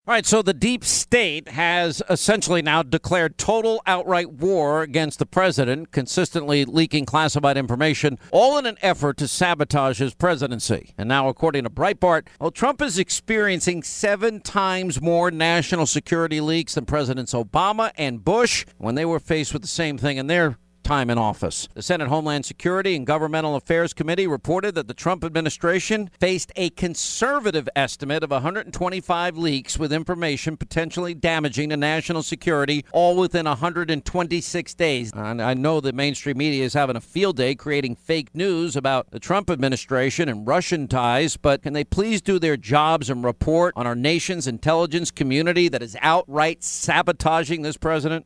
All right, so the deep state has essentially now declared total outright war against the president, consistently leaking classified information, all in an effort to sabotage his presidency. And now, according to Breitbart, Trump is experiencing 7 times more national security leaks than Presidents Obama and Bush when they were faced with the same thing in their time in office. The Senate Homeland Security and Governmental Affairs Committee reported that the Trump administration faced a conservative estimate of 125 leaks with information potentially damaging to national security, all within 126 days. And I know the mainstream media is having a field day creating fake news about the Trump administration and Russian ties, but can they please do their jobs and report on our nation's intelligence community that is outright sabotaging this president?